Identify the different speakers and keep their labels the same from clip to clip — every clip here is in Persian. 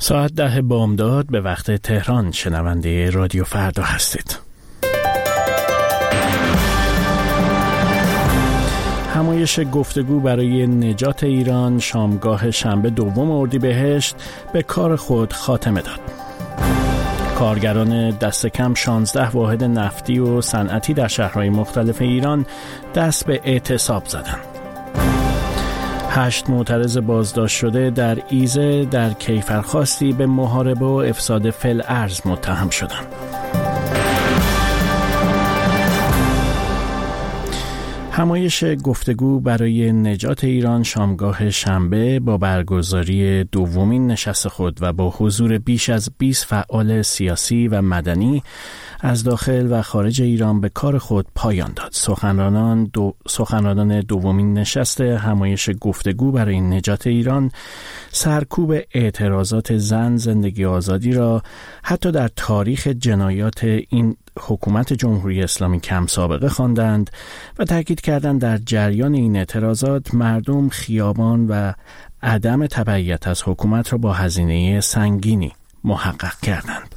Speaker 1: ساعت 10 بامداد به وقت تهران شنونده رادیو فردا هستید. همایش گفتگو برای نجات ایران شامگاه شنبه 2 اردیبهشت به کار خود خاتمه داد. کارگران دست کم 16 واحد نفتی و صنعتی در شهرهای مختلف ایران دست به اعتصاب زدند. 8 معترض بازداشت شده در ایزه در کیفرخواستی به محاربه و افساد فی‌الارض متهم شدند. همایش گفتگو برای نجات ایران شامگاه شنبه با برگزاری دومین نشست خود و با حضور بیش از 20 فعال سیاسی و مدنی از داخل و خارج ایران به کار خود پایان داد. سخنرانان دومین نشست همایش گفتگو برای نجات ایران سرکوب اعتراضات زن زندگی آزادی را حتی در تاریخ جنایات این حکومت جمهوری اسلامی کم سابقه خواندند و تاکید کردند در جریان این اعتراضات مردم خیابان و عدم تبعیت از حکومت را با هزینه سنگینی محقق کردند.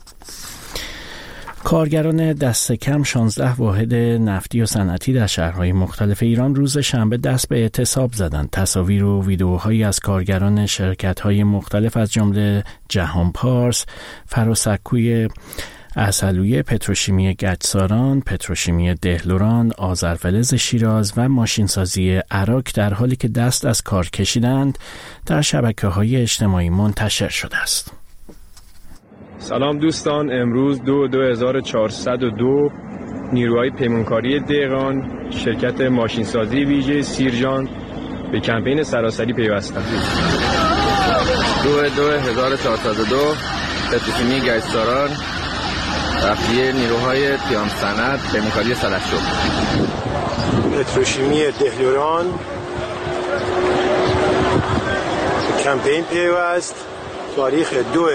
Speaker 1: کارگران دست کم 16 واحد نفتی و صنعتی در شهرهای مختلف ایران روز شنبه دست به اعتصاب زدند. تصاویر و ویدئوهایی از کارگران شرکت‌های مختلف از جمله جهان پارس، فراسکوی اصلویه، پتروشیمی گچساران، پتروشیمی دهلوران، آذرفلز شیراز و ماشینسازی عراق در حالی که دست از کار کشیدند در شبکه‌های اجتماعی منتشر شده است.
Speaker 2: سلام دوستان، امروز 2402 نیروهای پیمانکاری دهقان شرکت ماشینسازی ویژه سیرجان به کمپین سراسری پیوستند.
Speaker 3: 2402 پتروشیمی گچساران رفیه نیروهای پیام صنعت پیمانکاری سلحشور.
Speaker 4: پتروشیمی دهلوران کمپین پیوست تاریخ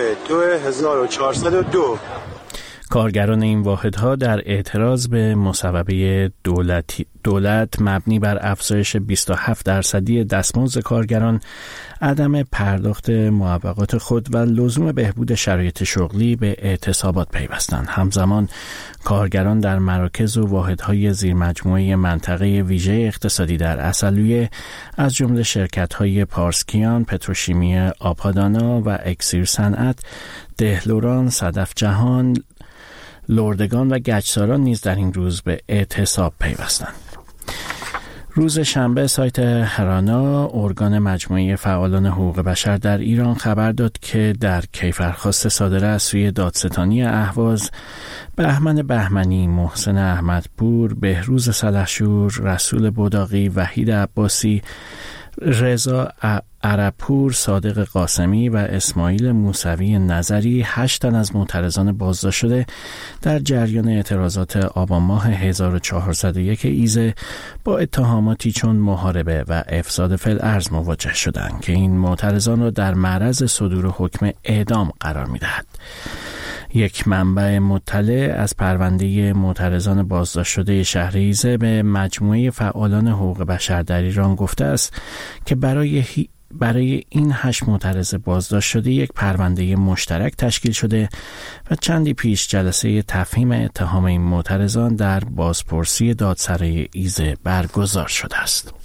Speaker 4: 2402.
Speaker 1: کارگران این واحدها در اعتراض به مصوبه دولت مبنی بر افزایش 27% دستمزد کارگران، عدم پرداخت معوقات خود و لزوم بهبود شرایط شغلی به اعتصابات پیوستند. همزمان کارگران در مراکز و واحدهای زیرمجموعه منطقه ویژه اقتصادی در اصلویه از جمله شرکت‌های پارسکیان، پتروشیمی آپادانا و اکسیر صنعت، دهلوران، صدف جهان، لردگان و گچساران نیز در این روز به اعتصاب پیوستند. روز شنبه سایت هرانا، ارگان مجموعه فعالان حقوق بشر در ایران خبر داد که در کیفرخواست صادره از سوی دادستانی اهواز، بهمن بهمنی، محسن احمدپور، بهروز سلحشور، رسول بوداقی، وحید عباسی، رضا عربپور، صادق قاسمی و اسماعیل موسوی نظری 8 تن از معترضان بازداشت شده در جریان اعتراضات آبان ماه 1401 ایزه با اتهاماتی چون محاربه و افساد فی‌الارض مواجه شدند که این معترضان را در معرض صدور حکم اعدام قرار می‌دهد. یک منبع مطلع از پرونده معترضان بازداشت شده شهر ایزه به مجموعه فعالان حقوق بشر در ایران گفته است که برای این 8 معترض بازداشت شده یک پرونده مشترک تشکیل شده و چندی پیش جلسه تفهیم اتهام این معترضان در بازپرسی دادسرای ایزه برگزار شده است.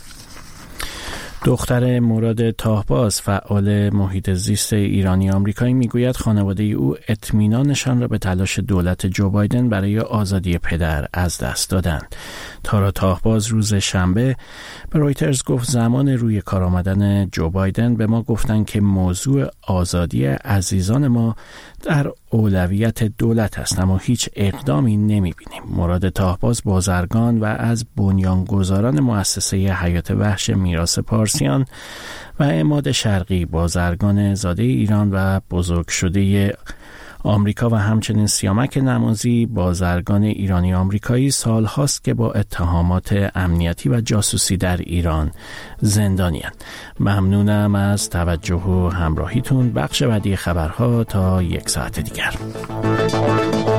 Speaker 1: دختر مراد تاهباز، فعال محیط زیست ایرانی آمریکایی، میگوید خانواده او اطمینانشان را به تلاش دولت جو بایدن برای آزادی پدر از دست دادند. تارا تاهباز روز شنبه به رویترز گفت زمان روی کار آمدن جو بایدن به ما گفتند که موضوع آزادی عزیزان ما در اولویت دولت است، اما هیچ اقدامی نمی‌بینیم. مراد تاهباز بازرگان و از بنیانگذاران مؤسسه حیات وحش میراث پارسیان و عماد شرقی، بازرگان زاده ایران و بزرگ شده آمریکا و همچنین سیامک نمازی، بازرگان ایرانی آمریکایی، سال هاست که با اتهامات امنیتی و جاسوسی در ایران زندانی‌اند. ممنونم از توجه و همراهیتون. بخش بعدی خبرها تا 1 ساعت دیگر.